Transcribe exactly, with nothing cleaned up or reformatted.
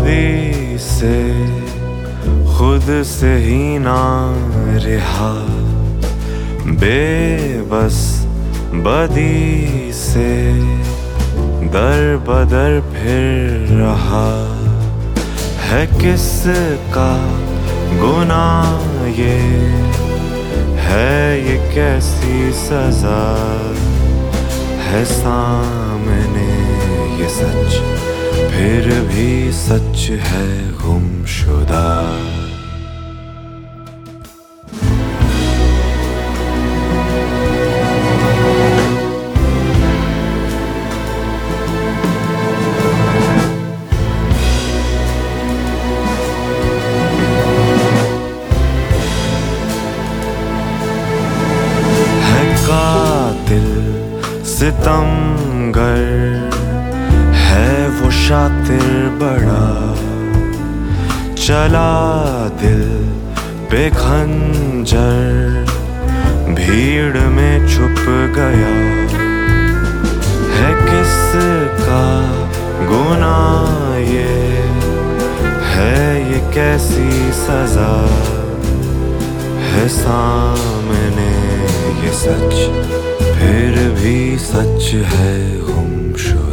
बदी से खुद से ही ना रहा, बेबस बदी से दर बदर फिर रहा। है किसका गुनाह ये, है ये कैसी सजा, है सामने ये सच फिर भी सच है गुमशुदा। सितमगर है वो शातिर बड़ा, चला दिल पे खंजर भीड़ में छुप गया। है किसका गुनाह ये, है ये कैसी सजा, है सामने ये सच फिर भी सच है गुमशुदा।